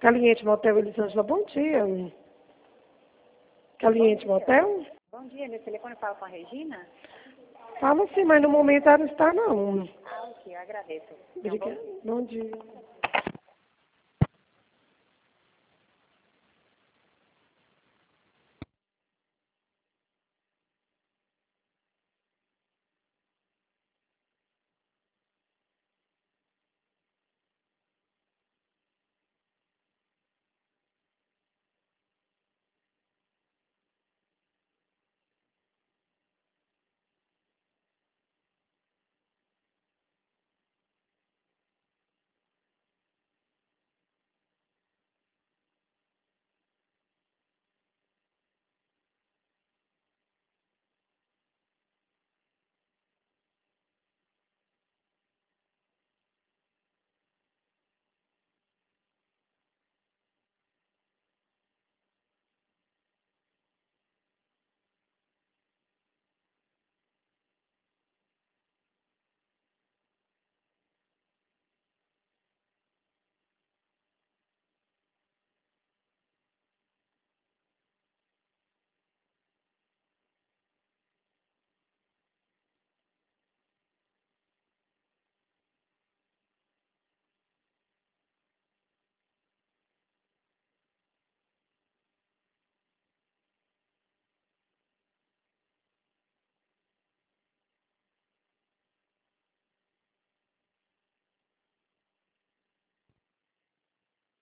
Caliente Motel Elisângela, bom dia. Caliente Motel? Bom dia, nesse telefone fala com a Regina? Fala sim, mas no momento ela não está, não. Ah, ok, eu agradeço. Obrigada. Bom dia.